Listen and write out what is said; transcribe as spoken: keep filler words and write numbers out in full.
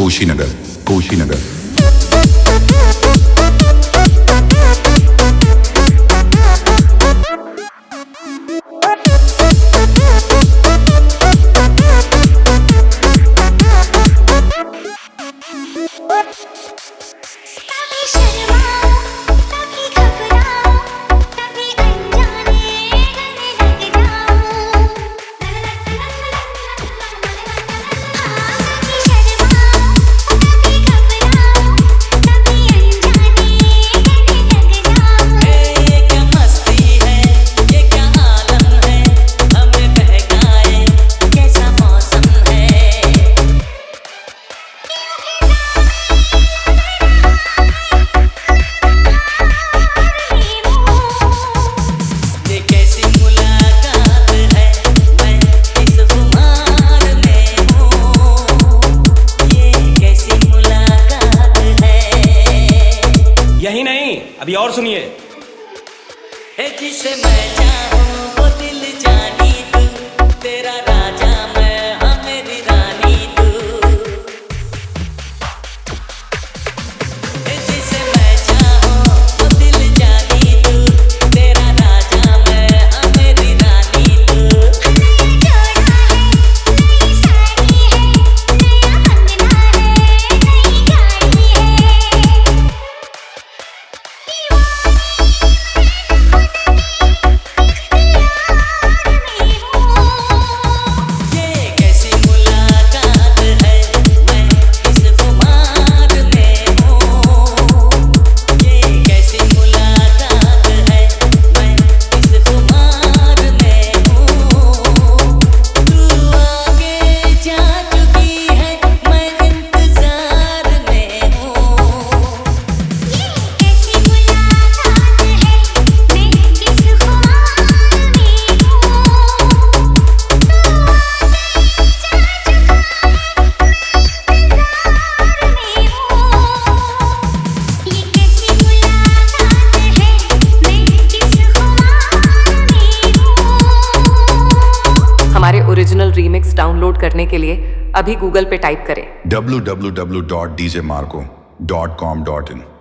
कुशीनगर, कुशीनगर। यही नहीं, अभी और सुनिए। जिसे मैं चाहूं वो दिल जानी तू, तेरा राजा मैं हाँ मेरी रानी तू। जिसे मैं चाहूं वो दिल जानी तू, तेरा राजा मैं हाँ मेरी रानी तू। ओरिजिनल रीमिक्स डाउनलोड करने के लिए अभी गूगल पे टाइप करें W W W dot D J Marco dot com dot इन।